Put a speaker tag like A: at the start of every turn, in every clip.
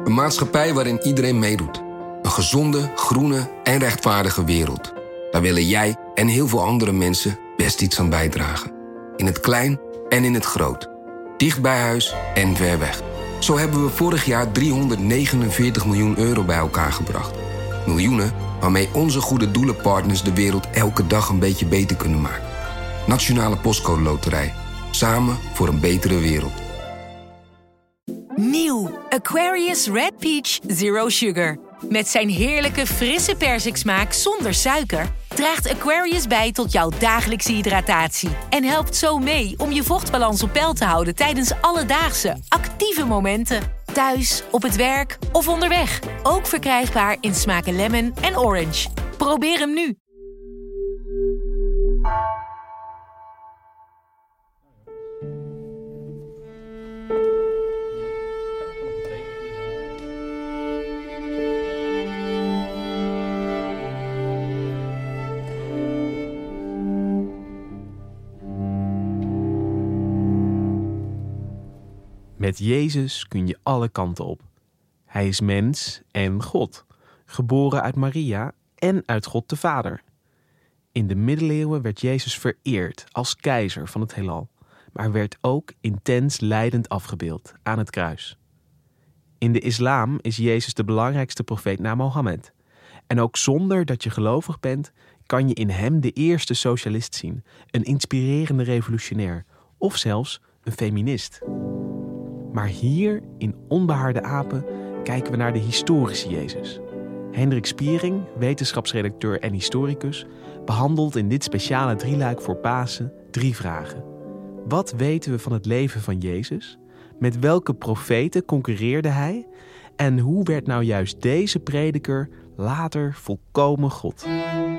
A: Een maatschappij waarin iedereen meedoet. Een gezonde, groene en rechtvaardige wereld. Daar willen jij en heel veel andere mensen best iets aan bijdragen. In het klein en in het groot. Dicht bij huis en ver weg. Zo hebben we vorig jaar 349 miljoen euro bij elkaar gebracht. Miljoenen waarmee onze goede doelenpartners de wereld elke dag een beetje beter kunnen maken. Nationale Postcode Loterij. Samen voor een betere wereld.
B: Nieuw Aquarius Red Peach Zero Sugar. Met zijn heerlijke frisse persiksmaak zonder suiker draagt Aquarius bij tot jouw dagelijkse hydratatie. En helpt zo mee om je vochtbalans op peil te houden tijdens alledaagse, actieve momenten. Thuis, op het werk of onderweg. Ook verkrijgbaar in smaken lemon en orange. Probeer hem nu.
C: Met Jezus kun je alle kanten op. Hij is mens en God, geboren uit Maria en uit God de Vader. In de middeleeuwen werd Jezus vereerd als keizer van het heelal, maar werd ook intens lijdend afgebeeld aan het kruis. In de islam is Jezus de belangrijkste profeet na Mohammed. En ook zonder dat je gelovig bent, kan je in hem de eerste socialist zien, een inspirerende revolutionair of zelfs een feminist. Maar hier in Onbehaarde Apen kijken we naar de historische Jezus. Hendrik Spiering, wetenschapsredacteur en historicus, behandelt in dit speciale drieluik voor Pasen 3 vragen. Wat weten we van het leven van Jezus? Met welke profeten concurreerde hij? En hoe werd nou juist deze prediker later volkomen God?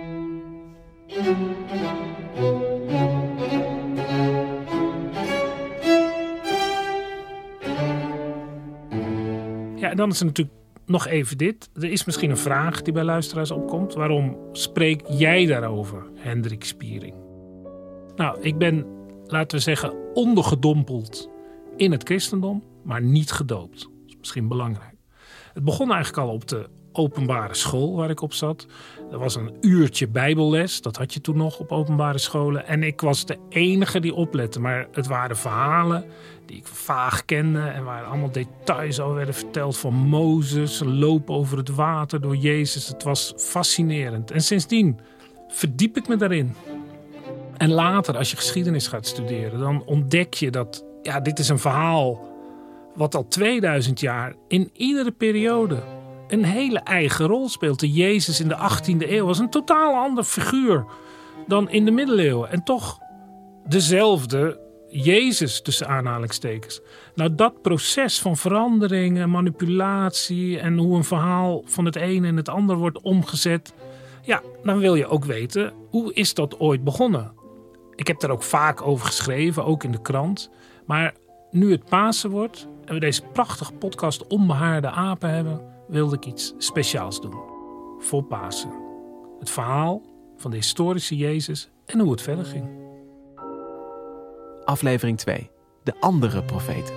D: Ja, en dan is er natuurlijk nog even dit. Er is misschien een vraag die bij luisteraars opkomt. Waarom spreek jij daarover, Hendrik Spiering? Nou, ik ben, laten we zeggen, ondergedompeld in het christendom, maar niet gedoopt. Dat is misschien belangrijk. Het begon eigenlijk al op de openbare school waar ik op zat. Er was een uurtje bijbelles, dat had je toen nog op openbare scholen. En ik was de enige die oplette, maar het waren verhalen die ik vaag kende en waar allemaal details over werden verteld van Mozes, lopen over het water door Jezus. Het was fascinerend. En sindsdien verdiep ik me daarin. En later, als je geschiedenis gaat studeren, dan ontdek je dat dit is een verhaal wat al 2000 jaar in iedere periode een hele eigen rol speelt. De Jezus in de 18e eeuw was een totaal ander figuur dan in de middeleeuwen. En toch dezelfde Jezus tussen aanhalingstekens. Nou, dat proces van verandering en manipulatie en hoe een verhaal van het ene in het ander wordt omgezet. Ja, dan wil je ook weten, hoe is dat ooit begonnen? Ik heb daar ook vaak over geschreven, ook in de krant. Maar nu het Pasen wordt en we deze prachtige podcast Onbehaarde Apen hebben, wilde ik iets speciaals doen. Voor Pasen. Het verhaal van de historische Jezus en hoe het verder ging.
C: Aflevering 2. De andere profeten.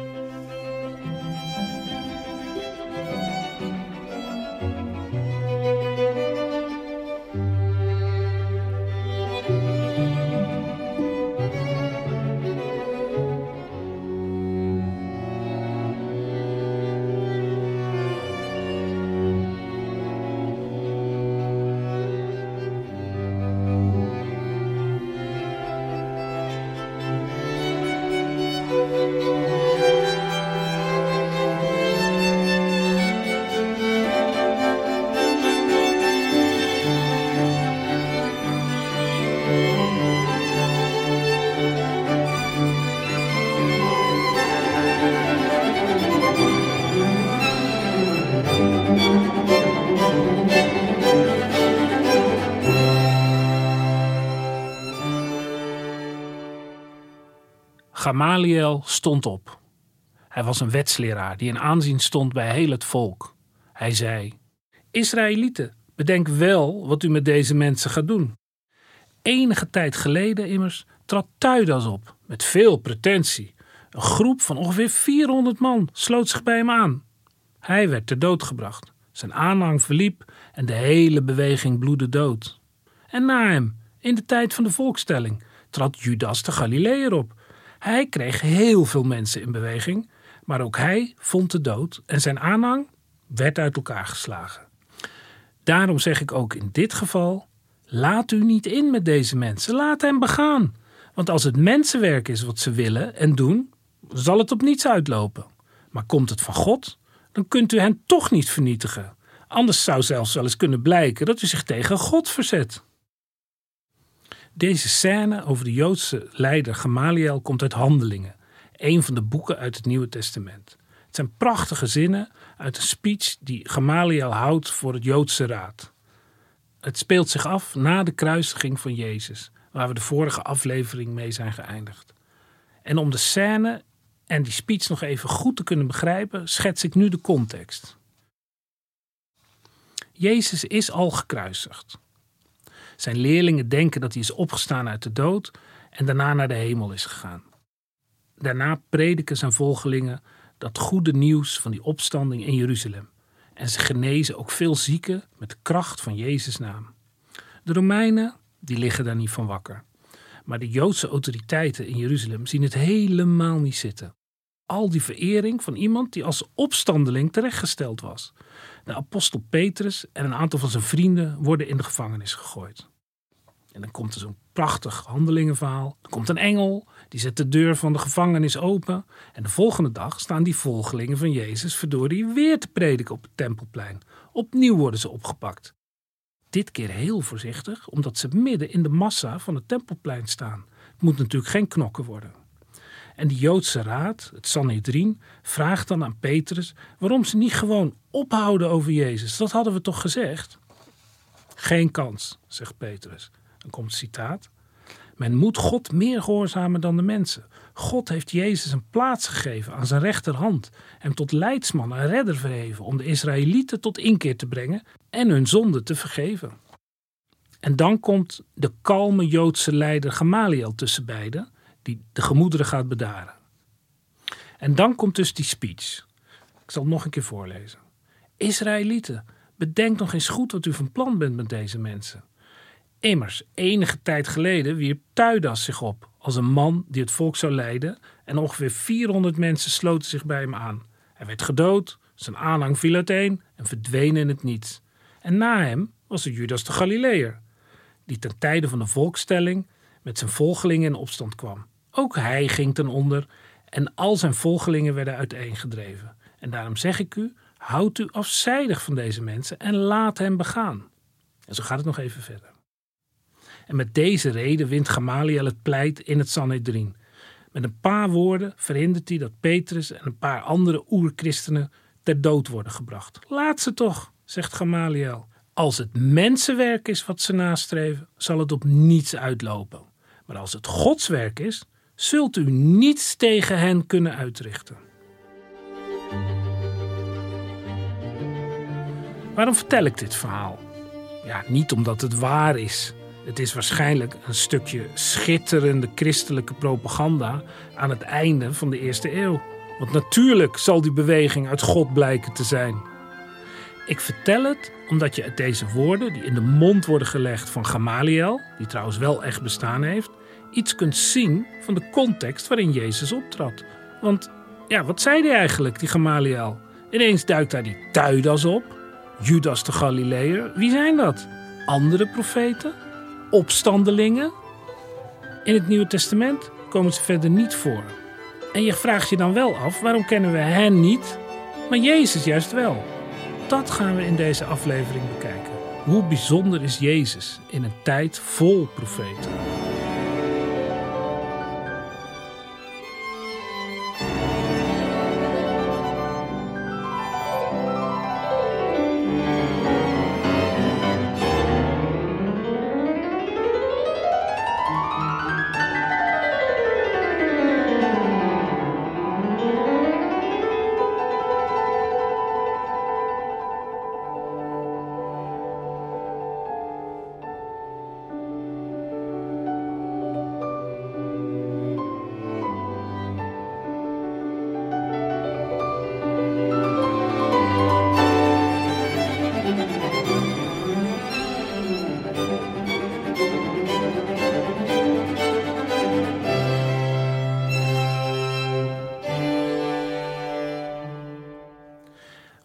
D: Gamaliel stond op. Hij was een wetsleraar die in aanzien stond bij heel het volk. Hij zei: Israëlieten, bedenk wel wat u met deze mensen gaat doen. Enige tijd geleden immers trad Theudas op, met veel pretentie. Een groep van ongeveer 400 man sloot zich bij hem aan. Hij werd ter dood gebracht. Zijn aanhang verliep en de hele beweging bloedde dood. En na hem, in de tijd van de volkstelling, trad Judas de Galileër op. Hij kreeg heel veel mensen in beweging, maar ook hij vond de dood en zijn aanhang werd uit elkaar geslagen. Daarom zeg ik ook in dit geval, laat u niet in met deze mensen, laat hen begaan. Want als het mensenwerk is wat ze willen en doen, zal het op niets uitlopen. Maar komt het van God, dan kunt u hen toch niet vernietigen. Anders zou zelfs wel eens kunnen blijken dat u zich tegen God verzet. Deze scène over de Joodse leider Gamaliel komt uit Handelingen, een van de boeken uit het Nieuwe Testament. Het zijn prachtige zinnen uit een speech die Gamaliel houdt voor het Joodse Raad. Het speelt zich af na de kruisiging van Jezus, waar we de vorige aflevering mee zijn geëindigd. En om de scène en die speech nog even goed te kunnen begrijpen, schets ik nu de context. Jezus is al gekruisigd. Zijn leerlingen denken dat hij is opgestaan uit de dood en daarna naar de hemel is gegaan. Daarna prediken zijn volgelingen dat goede nieuws van die opstanding in Jeruzalem. En ze genezen ook veel zieken met de kracht van Jezus' naam. De Romeinen, die liggen daar niet van wakker. Maar de Joodse autoriteiten in Jeruzalem zien het helemaal niet zitten. Al die verering van iemand die als opstandeling terechtgesteld was. De apostel Petrus en een aantal van zijn vrienden worden in de gevangenis gegooid. En dan komt er zo'n prachtig handelingenverhaal. Er komt een engel, die zet de deur van de gevangenis open. En de volgende dag staan die volgelingen van Jezus verdorie weer te prediken op het Tempelplein. Opnieuw worden ze opgepakt. Dit keer heel voorzichtig, omdat ze midden in de massa van het Tempelplein staan. Het moet natuurlijk geen knokken worden. En de Joodse raad, het Sanhedrin, vraagt dan aan Petrus waarom ze niet gewoon ophouden over Jezus. Dat hadden we toch gezegd? Geen kans, zegt Petrus. Dan komt het citaat. Men moet God meer gehoorzamen dan de mensen. God heeft Jezus een plaats gegeven aan zijn rechterhand. Hem tot leidsman en redder verheven om de Israëlieten tot inkeer te brengen en hun zonde te vergeven. En dan komt de kalme Joodse leider Gamaliel tussen beiden, die de gemoederen gaat bedaren. En dan komt dus die speech. Ik zal het nog een keer voorlezen. Israëlieten, bedenk nog eens goed wat u van plan bent met deze mensen. Immers, enige tijd geleden wierp Theudas zich op als een man die het volk zou leiden en ongeveer 400 mensen sloten zich bij hem aan. Hij werd gedood, zijn aanhang viel uiteen en verdween in het niets. En na hem was er Judas de Galileër, die ten tijde van de volkstelling met zijn volgelingen in opstand kwam. Ook hij ging ten onder en al zijn volgelingen werden uiteengedreven. En daarom zeg ik u, houd u afzijdig van deze mensen en laat hen begaan. En zo gaat het nog even verder. En met deze reden wint Gamaliel het pleit in het Sanhedrin. Met een paar woorden verhindert hij dat Petrus en een paar andere oerchristenen ter dood worden gebracht. Laat ze toch, zegt Gamaliel. Als het mensenwerk is wat ze nastreven, zal het op niets uitlopen. Maar als het Gods werk is, zult u niets tegen hen kunnen uitrichten. Waarom vertel ik dit verhaal? Ja, niet omdat het waar is. Het is waarschijnlijk een stukje schitterende christelijke propaganda aan het einde van de eerste eeuw. Want natuurlijk zal die beweging uit God blijken te zijn. Ik vertel het omdat je uit deze woorden die in de mond worden gelegd van Gamaliel, die trouwens wel echt bestaan heeft, iets kunt zien van de context waarin Jezus optrad. Want ja, wat zei hij eigenlijk, die Gamaliel? Ineens duikt daar die Theudas op, Judas de Galileër. Wie zijn dat? Andere profeten? Opstandelingen? In het Nieuwe Testament komen ze verder niet voor. En je vraagt je dan wel af, waarom kennen we hen niet, maar Jezus juist wel? Dat gaan we in deze aflevering bekijken. Hoe bijzonder is Jezus in een tijd vol profeten?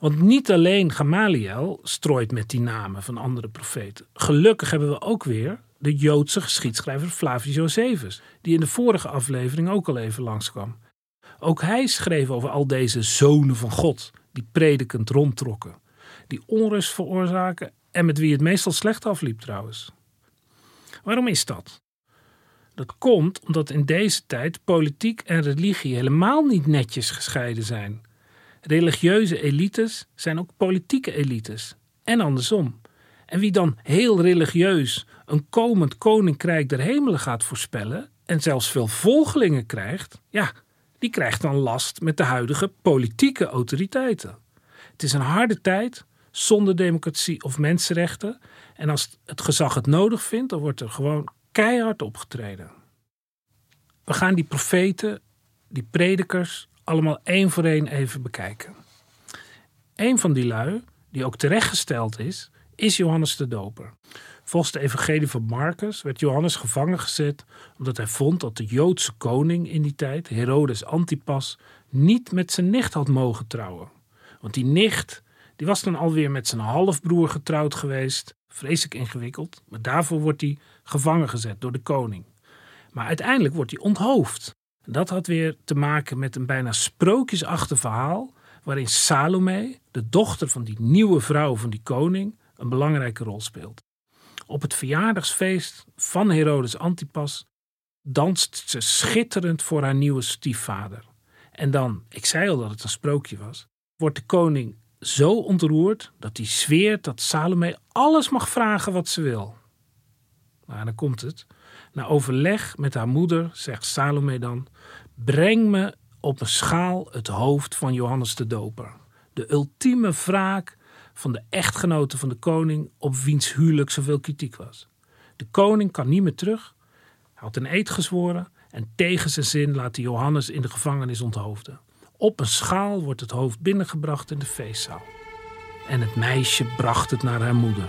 D: Want niet alleen Gamaliel strooit met die namen van andere profeten. Gelukkig hebben we ook weer de Joodse geschiedschrijver Flavius Josephus, die in de vorige aflevering ook al even langskwam. Ook hij schreef over al deze zonen van God, die predikend rondtrokken, die onrust veroorzaken en met wie het meestal slecht afliep trouwens. Waarom is dat? Dat komt omdat in deze tijd politiek en religie helemaal niet netjes gescheiden zijn. Religieuze elites zijn ook politieke elites. En andersom. En wie dan heel religieus een komend koninkrijk der hemelen gaat voorspellen en zelfs veel volgelingen krijgt, ja, die krijgt dan last met de huidige politieke autoriteiten. Het is een harde tijd, zonder democratie of mensenrechten. En als het gezag het nodig vindt, dan wordt er gewoon keihard opgetreden. We gaan die profeten, die predikers, allemaal één voor één even bekijken. Eén van die lui, die ook terechtgesteld is Johannes de Doper. Volgens de evangelie van Marcus werd Johannes gevangen gezet omdat hij vond dat de Joodse koning in die tijd, Herodes Antipas, niet met zijn nicht had mogen trouwen. Want die nicht, die was dan alweer met zijn halfbroer getrouwd geweest. Vreselijk ingewikkeld, maar daarvoor wordt hij gevangen gezet door de koning. Maar uiteindelijk wordt hij onthoofd. En dat had weer te maken met een bijna sprookjesachtig verhaal waarin Salome, de dochter van die nieuwe vrouw van die koning, een belangrijke rol speelt. Op het verjaardagsfeest van Herodes Antipas danst ze schitterend voor haar nieuwe stiefvader. En dan, ik zei al dat het een sprookje was, wordt de koning zo ontroerd dat hij zweert dat Salome alles mag vragen wat ze wil. Maar dan komt het. Na overleg met haar moeder zegt Salome dan: breng me op een schaal het hoofd van Johannes de Doper. De ultieme wraak van de echtgenote van de koning op wiens huwelijk zoveel kritiek was. De koning kan niet meer terug. Hij had een eed gezworen en tegen zijn zin laat hij Johannes in de gevangenis onthoofden. Op een schaal wordt het hoofd binnengebracht in de feestzaal. En het meisje bracht het naar haar moeder.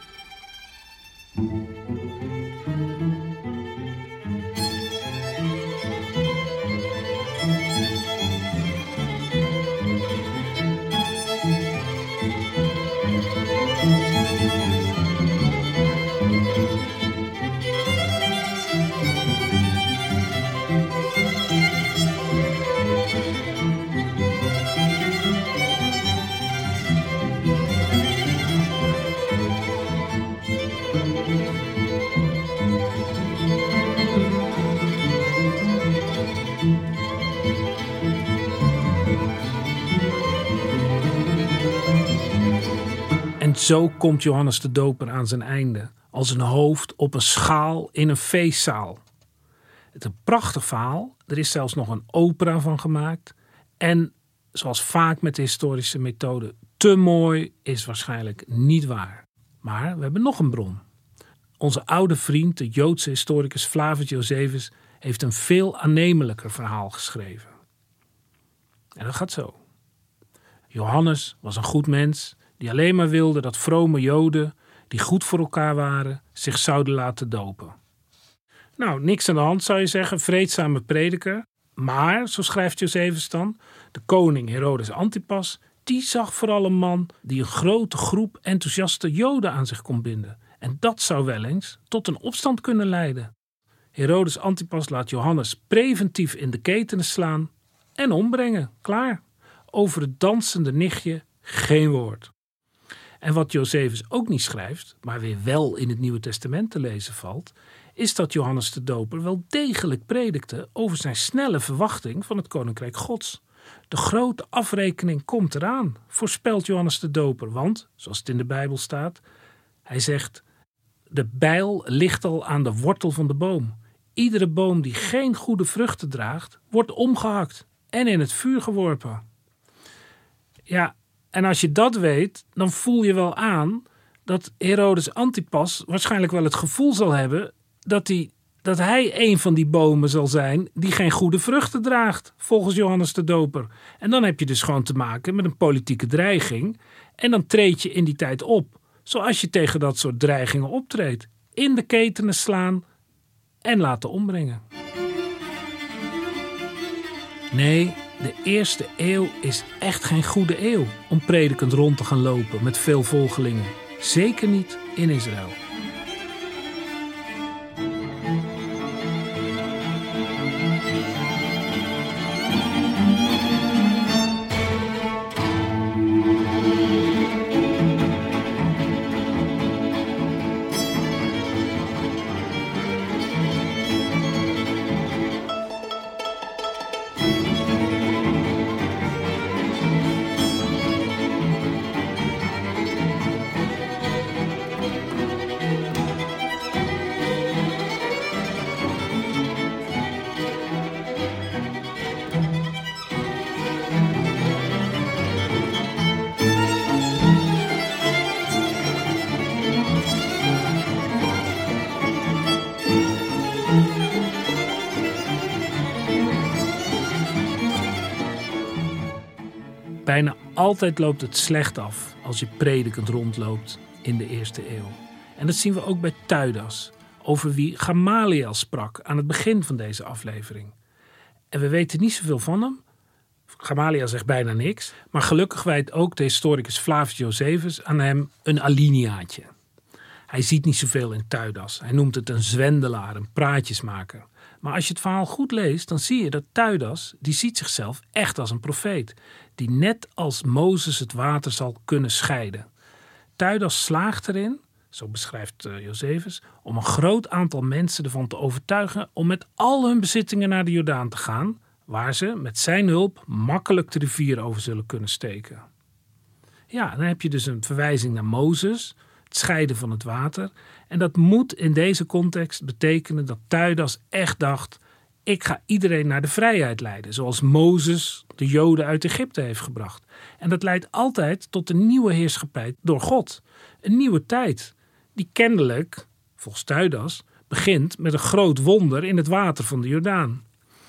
D: En zo komt Johannes de Doper aan zijn einde, als een hoofd op een schaal in een feestzaal. Het is een prachtig verhaal, er is zelfs nog een opera van gemaakt. En zoals vaak met de historische methode, te mooi is waarschijnlijk niet waar. Maar we hebben nog een bron. Onze oude vriend, de Joodse historicus Flavius Josephus, heeft een veel aannemelijker verhaal geschreven. En dat gaat zo. Johannes was een goed mens die alleen maar wilde dat vrome Joden, die goed voor elkaar waren, zich zouden laten dopen. Nou, niks aan de hand zou je zeggen, vreedzame prediker. Maar, zo schrijft Josephus dan, de koning Herodes Antipas, die zag vooral een man die een grote groep enthousiaste Joden aan zich kon binden. En dat zou wel eens tot een opstand kunnen leiden. Herodes Antipas laat Johannes preventief in de ketenen slaan en ombrengen. Klaar. Over het dansende nichtje geen woord. En wat Josephus ook niet schrijft, maar weer wel in het Nieuwe Testament te lezen valt, is dat Johannes de Doper wel degelijk predikte over zijn snelle verwachting van het Koninkrijk Gods. De grote afrekening komt eraan, voorspelt Johannes de Doper, want, zoals het in de Bijbel staat, hij zegt: de bijl ligt al aan de wortel van de boom. Iedere boom die geen goede vruchten draagt, wordt omgehakt en in het vuur geworpen. Ja, en als je dat weet, dan voel je wel aan dat Herodes Antipas waarschijnlijk wel het gevoel zal hebben dat hij een van die bomen zal zijn die geen goede vruchten draagt, volgens Johannes de Doper. En dan heb je dus gewoon te maken met een politieke dreiging. En dan treed je in die tijd op, zoals je tegen dat soort dreigingen optreedt. In de ketenen slaan en laten ombrengen. Nee, De eerste eeuw is echt geen goede eeuw om predikend rond te gaan lopen met veel volgelingen. Zeker niet in Israël. Bijna altijd loopt het slecht af als je predikend rondloopt in de eerste eeuw. En dat zien we ook bij Theudas, over wie Gamaliel sprak aan het begin van deze aflevering. En we weten niet zoveel van hem. Gamaliel zegt bijna niks. Maar gelukkig wijdt ook de historicus Flavius Josephus aan hem een alineaatje. Hij ziet niet zoveel in Theudas. Hij noemt het een zwendelaar, een praatjesmaker. Maar als je het verhaal goed leest, dan zie je dat Theudas, die ziet zichzelf echt als een profeet. Die net als Mozes het water zal kunnen scheiden. Theudas slaagt erin, zo beschrijft Josephus, om een groot aantal mensen ervan te overtuigen om met al hun bezittingen naar de Jordaan te gaan, waar ze met zijn hulp makkelijk de rivier over zullen kunnen steken. Ja, dan heb je dus een verwijzing naar Mozes, het scheiden van het water. En dat moet in deze context betekenen dat Theudas echt dacht: ik ga iedereen naar de vrijheid leiden, zoals Mozes de Joden uit Egypte heeft gebracht. En dat leidt altijd tot een nieuwe heerschappij door God. Een nieuwe tijd, die kennelijk, volgens Theudas, begint met een groot wonder in het water van de Jordaan.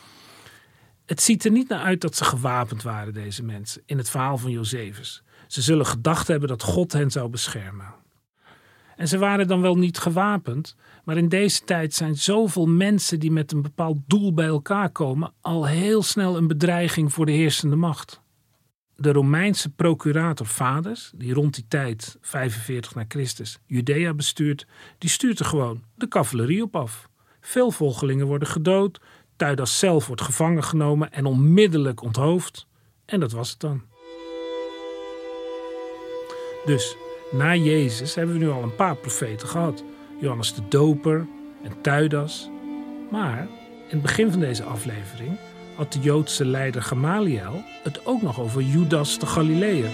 D: Het ziet er niet naar uit dat ze gewapend waren, deze mensen, in het verhaal van Josephus. Ze zullen gedacht hebben dat God hen zou beschermen. En ze waren dan wel niet gewapend, maar in deze tijd zijn zoveel mensen die met een bepaald doel bij elkaar komen al heel snel een bedreiging voor de heersende macht. De Romeinse procurator Fadus, die rond die tijd, 45 na Christus, Judea bestuurt, die stuurt er gewoon de cavalerie op af. Veel volgelingen worden gedood, Theudas zelf wordt gevangen genomen en onmiddellijk onthoofd. En dat was het dan. Dus na Jezus hebben we nu al een paar profeten gehad. Johannes de Doper en Theudas. Maar in het begin van deze aflevering had de Joodse leider Gamaliel het ook nog over Judas de Galileër.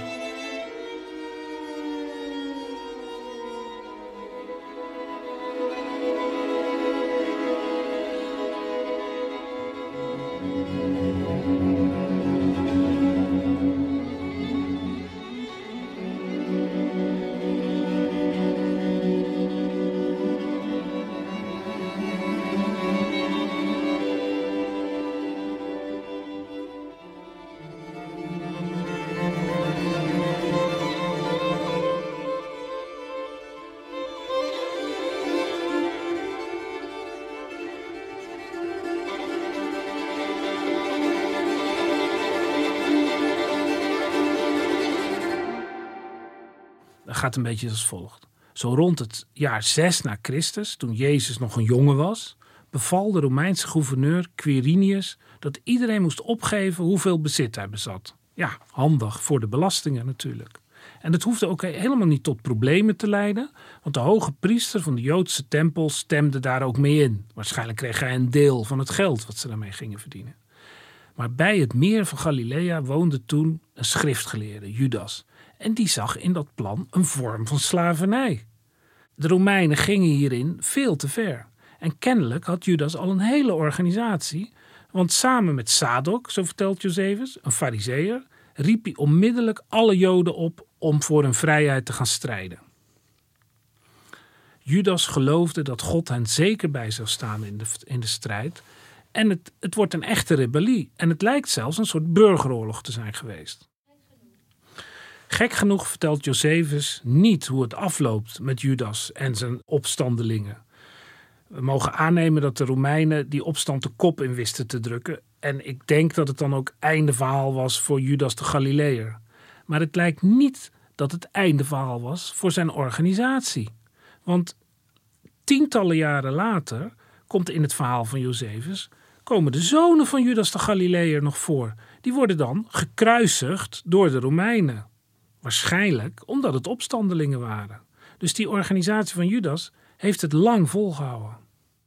D: Gaat een beetje als volgt. Zo rond het jaar 6 na Christus, toen Jezus nog een jongen was, beval de Romeinse gouverneur Quirinius dat iedereen moest opgeven hoeveel bezit hij bezat. Ja, handig voor de belastingen natuurlijk. En dat hoefde ook helemaal niet tot problemen te leiden, want de hoge priester van de Joodse tempel stemde daar ook mee in. Waarschijnlijk kreeg hij een deel van het geld wat ze daarmee gingen verdienen. Maar bij het meer van Galilea woonde toen een schriftgeleerde, Judas. En die zag in dat plan een vorm van slavernij. De Romeinen gingen hierin veel te ver. En kennelijk had Judas al een hele organisatie. Want samen met Sadok, zo vertelt Josephus, een farizeeër, riep hij onmiddellijk alle Joden op om voor hun vrijheid te gaan strijden. Judas geloofde dat God hen zeker bij zou staan in de strijd. En het wordt een echte rebellie. En het lijkt zelfs een soort burgeroorlog te zijn geweest. Gek genoeg vertelt Josephus niet hoe het afloopt met Judas en zijn opstandelingen. We mogen aannemen dat de Romeinen die opstand de kop in wisten te drukken En ik denk dat het dan ook einde verhaal was voor Judas de Galileër. Maar het lijkt niet dat het einde verhaal was voor zijn organisatie. Want tientallen jaren later komt in het verhaal van Josephus, komen de zonen van Judas de Galileër nog voor. Die worden dan gekruisigd door de Romeinen. Waarschijnlijk omdat het opstandelingen waren. Dus die organisatie van Judas heeft het lang volgehouden.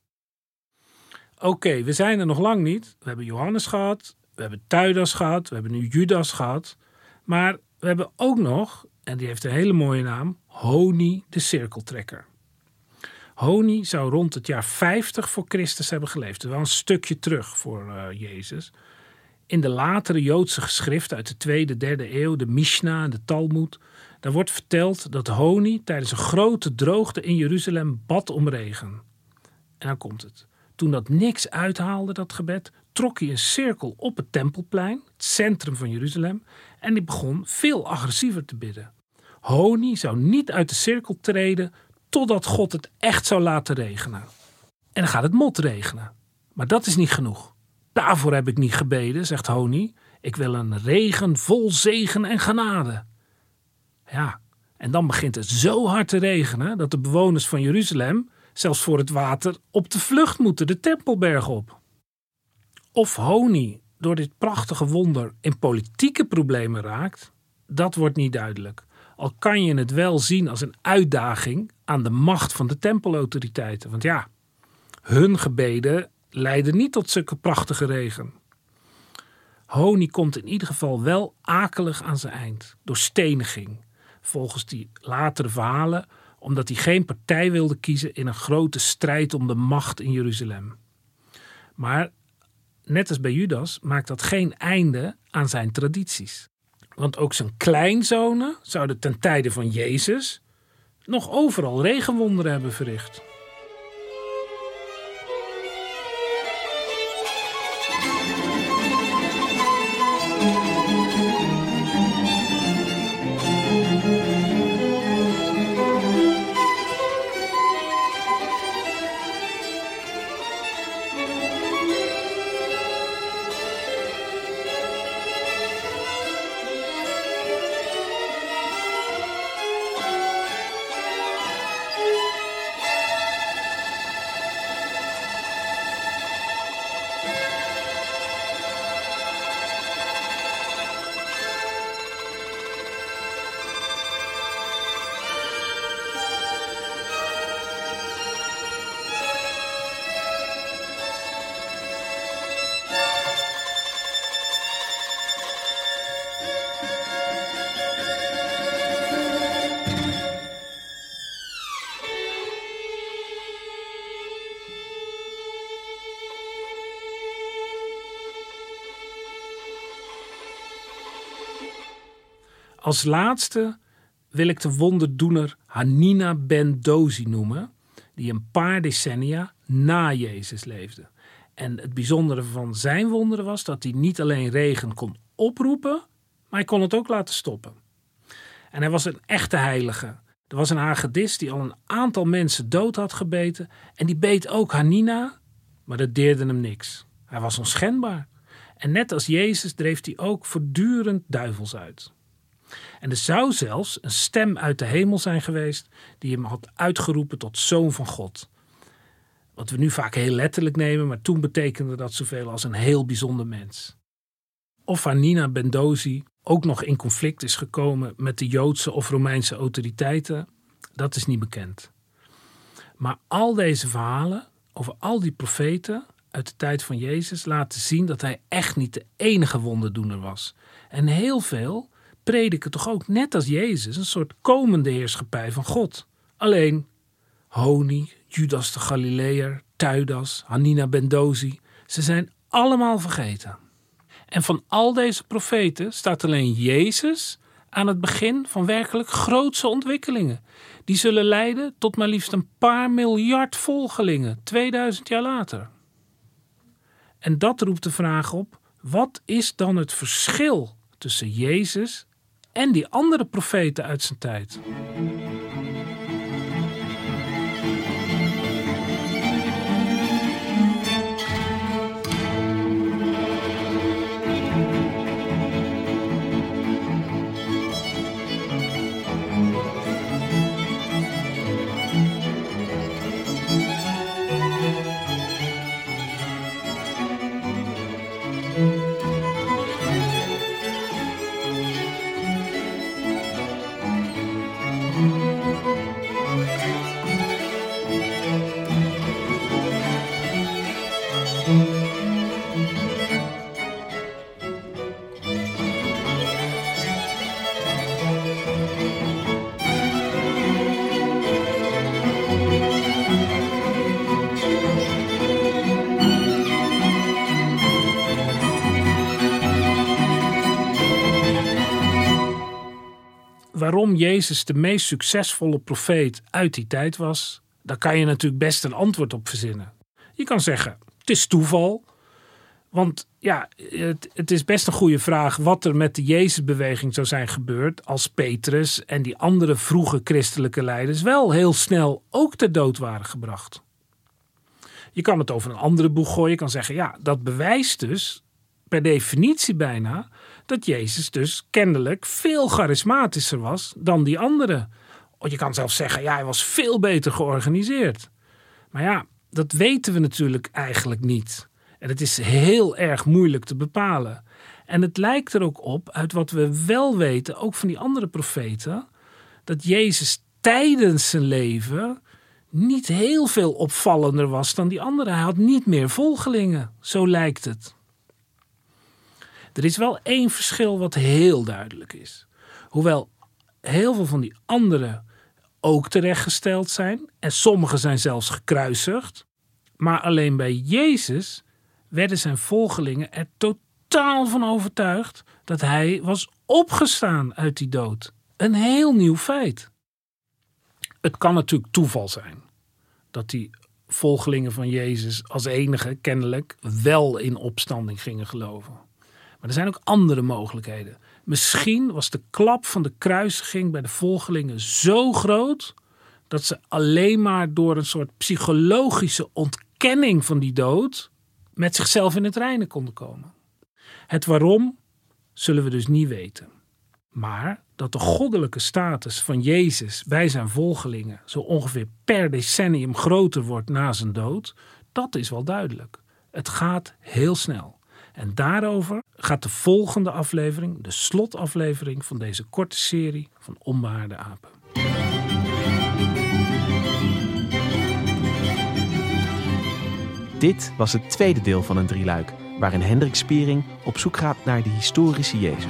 D: Oké, we zijn er nog lang niet. We hebben Johannes gehad, we hebben Theudas gehad, we hebben nu Judas gehad. Maar we hebben ook nog, en die heeft een hele mooie naam, Honi de cirkeltrekker. Honi zou rond het jaar 50 voor Christus hebben geleefd. Wel een stukje terug voor Jezus. In de latere Joodse geschriften uit de 2e, 3e eeuw, de Mishnah en de Talmud, daar wordt verteld dat Honi tijdens een grote droogte in Jeruzalem bad om regen. En dan komt het. Toen dat niks uithaalde, dat gebed, trok hij een cirkel op het Tempelplein, het centrum van Jeruzalem, en die begon veel agressiever te bidden. Honi zou niet uit de cirkel treden totdat God het echt zou laten regenen. En dan gaat het motregenen. Maar dat is niet genoeg. Daarvoor heb ik niet gebeden, zegt Honi. Ik wil een regen vol zegen en genade. Ja, en dan begint het zo hard te regenen dat de bewoners van Jeruzalem, zelfs voor het water, op de vlucht moeten de Tempelberg op. Of Honi door dit prachtige wonder in politieke problemen raakt, dat wordt niet duidelijk. Al kan je het wel zien als een uitdaging aan de macht van de tempelautoriteiten. Want ja, hun gebeden leiden niet tot zulke prachtige regen. Honi komt in ieder geval wel akelig aan zijn eind, door steniging. Volgens die latere verhalen, omdat hij geen partij wilde kiezen in een grote strijd om de macht in Jeruzalem. Maar net als bij Judas maakt dat geen einde aan zijn tradities. Want ook zijn kleinzonen zouden ten tijde van Jezus nog overal regenwonderen hebben verricht. Als laatste wil ik de wonderdoener Hanina ben Dozi noemen, die een paar decennia na Jezus leefde. En het bijzondere van zijn wonderen was dat hij niet alleen regen kon oproepen, maar hij kon het ook laten stoppen. En hij was een echte heilige. Er was een hagedis die al een aantal mensen dood had gebeten en die beet ook Hanina, maar dat deerde hem niks. Hij was onschendbaar. En net als Jezus dreef hij ook voortdurend duivels uit. En er zou zelfs een stem uit de hemel zijn geweest die hem had uitgeroepen tot zoon van God. Wat we nu vaak heel letterlijk nemen, maar toen betekende dat zoveel als een heel bijzonder mens. Of Hanina ben Dozi ook nog in conflict is gekomen met de Joodse of Romeinse autoriteiten, dat is niet bekend. Maar al deze verhalen over al die profeten uit de tijd van Jezus laten zien dat hij echt niet de enige wonderdoener was. En heel veel prediken toch ook net als Jezus een soort komende heerschappij van God. Alleen Honi, Judas de Galileër, Theudas, Hanina ben Dozi, ze zijn allemaal vergeten. En van al deze profeten staat alleen Jezus aan het begin van werkelijk grootse ontwikkelingen. Die zullen leiden tot maar liefst een paar miljard volgelingen 2000 jaar later. En dat roept de vraag op, wat is dan het verschil tussen Jezus en die andere profeten uit zijn tijd? waarom Jezus de meest succesvolle profeet uit die tijd was, daar kan je natuurlijk best een antwoord op verzinnen. Je kan zeggen, het is toeval. Want ja, het is best een goede vraag wat er met de Jezusbeweging zou zijn gebeurd als Petrus en die andere vroege christelijke leiders wel heel snel ook ter dood waren gebracht. Je kan het over een andere boeg gooien. Je kan zeggen, ja, dat bewijst dus per definitie bijna dat Jezus dus kennelijk veel charismatischer was dan die anderen. Je kan zelfs zeggen, ja, hij was veel beter georganiseerd. Maar ja, dat weten we natuurlijk eigenlijk niet. En het is heel erg moeilijk te bepalen. En het lijkt er ook op, uit wat we wel weten, ook van die andere profeten, dat Jezus tijdens zijn leven niet heel veel opvallender was dan die anderen. Hij had niet meer volgelingen, zo lijkt het. Er is wel één verschil wat heel duidelijk is. Hoewel heel veel van die anderen ook terechtgesteld zijn, en sommigen zijn zelfs gekruisigd, maar alleen bij Jezus werden zijn volgelingen er totaal van overtuigd dat hij was opgestaan uit die dood. Een heel nieuw feit. Het kan natuurlijk toeval zijn dat die volgelingen van Jezus als enige kennelijk wel in opstanding gingen geloven. Maar er zijn ook andere mogelijkheden. Misschien was de klap van de kruisiging bij de volgelingen zo groot dat ze alleen maar door een soort psychologische ontkenning van die dood met zichzelf in het reine konden komen. Het waarom zullen we dus niet weten. Maar dat de goddelijke status van Jezus bij zijn volgelingen zo ongeveer per decennium groter wordt na zijn dood, dat is wel duidelijk. Het gaat heel snel. En daarover gaat de volgende aflevering, de slotaflevering van deze korte serie van Onbehaarde Apen.
C: Dit was het tweede deel van een drieluik, waarin Hendrik Spiering op zoek gaat naar de historische Jezus.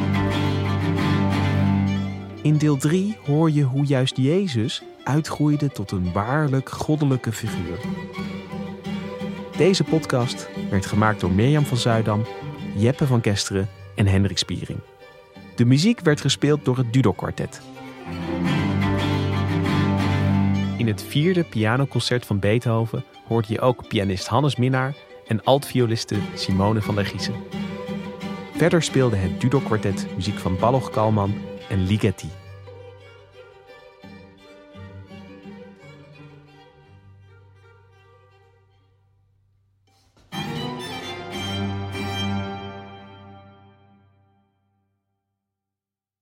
C: In deel 3 hoor je hoe juist Jezus uitgroeide tot een waarlijk goddelijke figuur. Deze podcast werd gemaakt door Mirjam van Zuidam, Jeppe van Kesteren en Hendrik Spiering. De muziek werd gespeeld door het Dudok Quartet. In het 4e pianoconcert van Beethoven hoorde je ook pianist Hannes Minnaar en altvioliste Simone van der Giezen. Verder speelde het Dudok Quartet muziek van Balogh Kalman en Ligeti.